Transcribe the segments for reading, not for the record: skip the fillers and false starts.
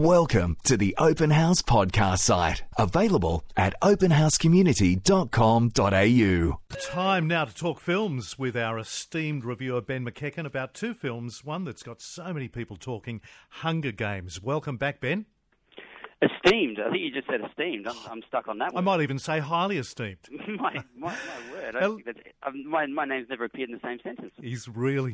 Welcome to the Open House podcast site, available at openhousecommunity.com.au. Time now to talk films with our esteemed reviewer Ben McEachern about two films, one that's got so many people talking, Hunger Games. Welcome back, Ben. Esteemed. I think you just said esteemed. I'm stuck on that one. I might even say highly esteemed. my word. My name's never appeared in the same sentence. He's really...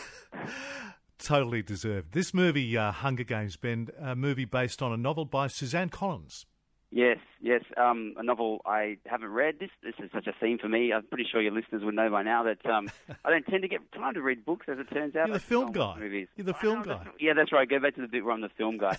Totally deserved. This movie, Hunger Games, Ben, a movie based on a novel by Suzanne Collins. Yes. A novel I haven't read. This is such a theme for me. I'm pretty sure your listeners would know by now that I don't tend to get time to read books, as it turns out. You're the film guy. Movies. You're the film guy. Yeah, that's right. Go back to the bit where I'm the film guy.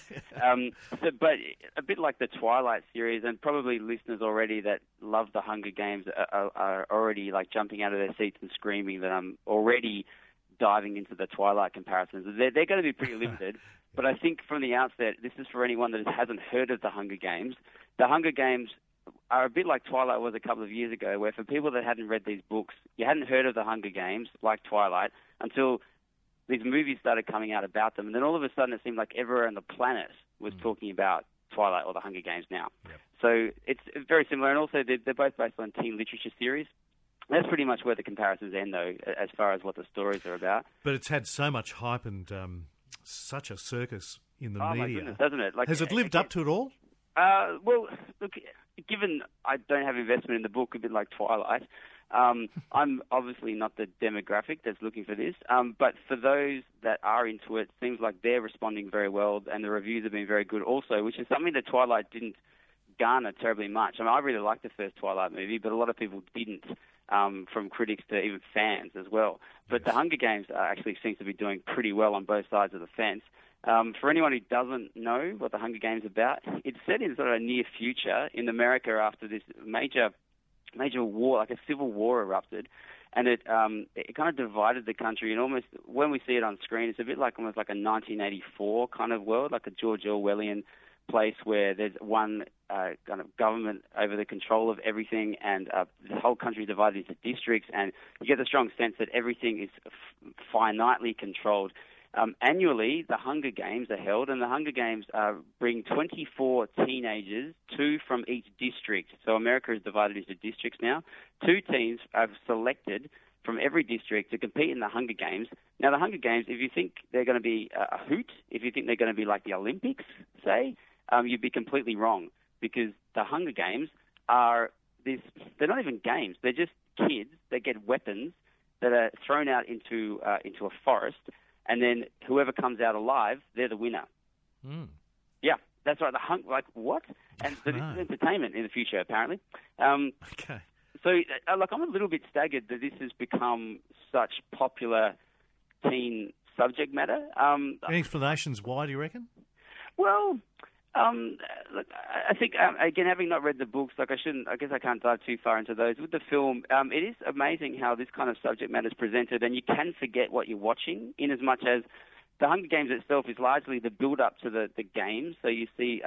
But a bit like the Twilight series, and probably listeners already that love the Hunger Games are already like jumping out of their seats and screaming that I'm already diving into the Twilight comparisons. They're going to be pretty limited, but I think from the outset, this is for anyone that hasn't heard of the Hunger Games. The Hunger Games are a bit like Twilight was a couple of years ago, where for people that hadn't read these books, you hadn't heard of the Hunger Games, like Twilight, until these movies started coming out about them. And then all of a sudden, it seemed like everywhere on the planet was talking about Twilight or the Hunger Games now. Yep. So it's very similar, and also they're both based on teen literature series. That's pretty much where the comparisons end, though, as far as what the stories are about. But it's had so much hype and such a circus in the media. Oh, my goodness, doesn't it? Has it lived up to it all? Well, look, given I don't have investment in the book, a bit like Twilight, I'm obviously not the demographic that's looking for this. But for those that are into it, it seems like they're responding very well, and the reviews have been very good also, which is something that Twilight didn't garner terribly much. I mean, I really liked the first Twilight movie, but a lot of people didn't. From critics to even fans as well. But The Hunger Games actually seems to be doing pretty well on both sides of the fence. For anyone who doesn't know what The Hunger Games is about, it's set in sort of a near future in America after this major war, like a civil war erupted, and it kind of divided the country. And almost, when we see it on screen, it's a bit like almost like a 1984 kind of world, like a George Orwellian place where there's one kind of government over the control of everything, and the whole country is divided into districts, and you get the strong sense that everything is finitely controlled. Annually, the Hunger Games are held, and the Hunger Games bring 24 teenagers, 2 from each district. So America is divided into districts now. 2 teams are selected from every district to compete in the Hunger Games. Now, the Hunger Games, if you think they're going to be a hoot, if you think they're going to be like the Olympics, say, you'd be completely wrong, because the Hunger Games are they're not even games. They're just kids that get weapons that are thrown out into a forest, and then whoever comes out alive, they're the winner. Mm. Yeah, that's right. Like, what? And so this is entertainment in the future, apparently. Okay. So, I'm a little bit staggered that this has become such popular teen subject matter. Any explanations why, do you reckon? Well, look, I think, again, having not read the books, I guess I can't dive too far into those. With the film, it is amazing how this kind of subject matter is presented, and you can forget what you're watching, in as much as the Hunger Games itself is largely the build-up to the games. So you see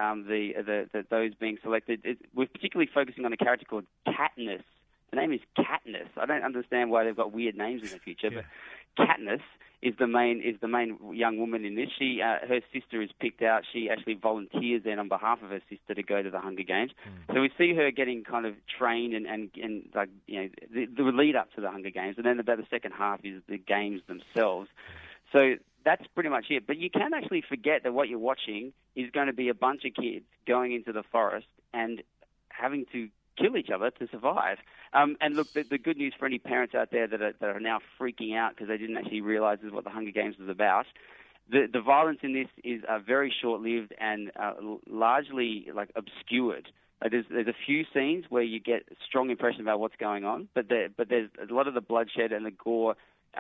those being selected. We're particularly focusing on a character called Katniss. The name is Katniss. I don't understand why they've got weird names in the future, but Katniss is the main young woman in this. She her sister is picked out. She actually volunteers then on behalf of her sister to go to the Hunger Games. So we see her getting kind of trained and like, you know, the lead up to the Hunger Games, and then about the second half is the games themselves. So that's pretty much it. But you can actually forget that what you're watching is going to be a bunch of kids going into the forest and having to kill each other to survive. And look, the good news for any parents out there that are now freaking out because they didn't actually realize what the Hunger Games was about, the violence in this is very short-lived and largely like obscured. There's a few scenes where you get a strong impression about what's going on, but there's a lot of the bloodshed and the gore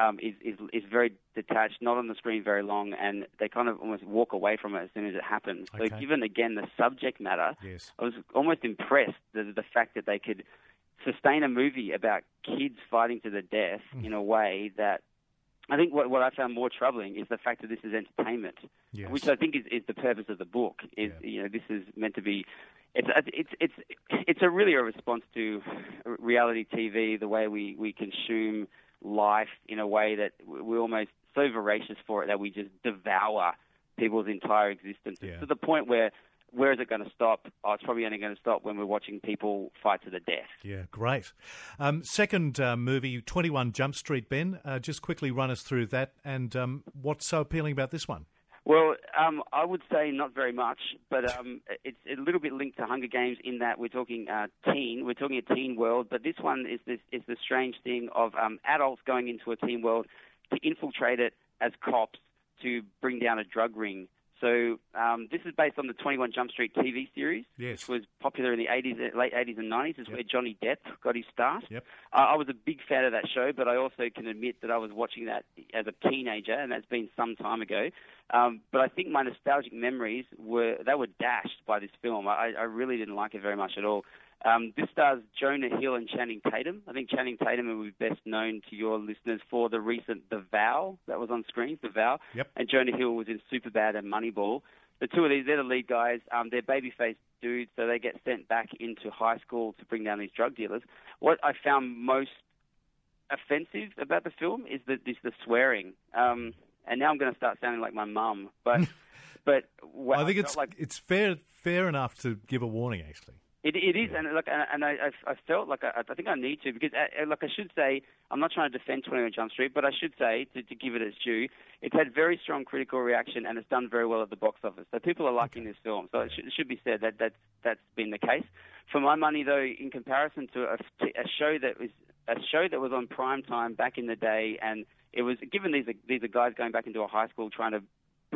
is very detached, not on the screen very long, and they kind of almost walk away from it as soon as it happens. Okay. So given, again, the subject matter, yes, I was almost impressed the fact that they could sustain a movie about kids fighting to the death in a way that I think what I found more troubling is the fact that this is entertainment, yes, which I think is the purpose of the book. You know, this is meant to be. It's really a response to reality TV, the way we consume life in a way that we're almost so voracious for it that we just devour people's entire existence. Yeah. To the point where is it going to stop? Oh, it's probably only going to stop when we're watching people fight to the death. Yeah, great. Second movie, 21 Jump Street, Ben. Just quickly run us through that and what's so appealing about this one? Well, I would say not very much, but it's a little bit linked to Hunger Games in that we're talking teen. We're talking a teen world, but this one is the strange thing of adults going into a teen world to infiltrate it as cops to bring down a drug ring. So this is based on the 21 Jump Street TV series, yes, which was popular in the late 80s and 90s. It's where Johnny Depp got his start. Yep. I was a big fan of that show, but I also can admit that I was watching that as a teenager, and that's been some time ago. But I think my nostalgic memories were dashed by this film. I really didn't like it very much at all. This stars Jonah Hill and Channing Tatum. I think Channing Tatum will be best known to your listeners for the recent The Vow that was on screen, The Vow. Yep. And Jonah Hill was in Superbad and Moneyball. The two of these, they're the lead guys. They're baby-faced dudes, so they get sent back into high school to bring down these drug dealers. What I found most offensive about the film is the swearing. And now I'm going to start sounding like my mum, but I think it's fair enough to give a warning, actually. It is, yeah. and I felt like I think I need to, because I should say, I'm not trying to defend 21 Jump Street, but I should say, to give it its due, it's had very strong critical reaction and it's done very well at the box office. So people are liking this film. So it should be said that that's been the case. For my money, though, in comparison to a show that was on prime time back in the day, and it was given these are guys going back into a high school trying to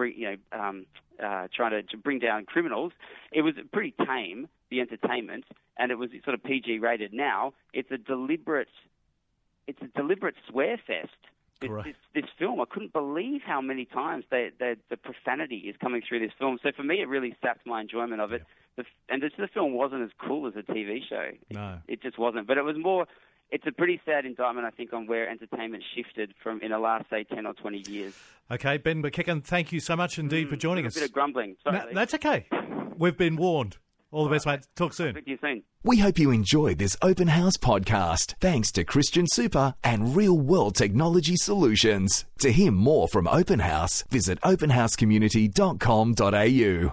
bring down criminals. It was pretty tame, the entertainment, and it was sort of PG rated. Now it's a deliberate swear fest. This film, I couldn't believe how many times the profanity is coming through this film. So for me, it really sapped my enjoyment of it. Yeah. The film wasn't as cool as a TV show. No, it just wasn't. But it was more. It's a pretty sad indictment, I think, on where entertainment shifted from in the last, say, 10 or 20 years. Okay, Ben McKechen, thank you so much indeed for joining us. A bit of grumbling. Sorry, no, that's okay. We've been warned. All the best, mate. Talk soon. Speak to you soon. We hope you enjoyed this Open House podcast, thanks to Christian Super and Real World Technology Solutions. To hear more from Open House, visit openhousecommunity.com.au.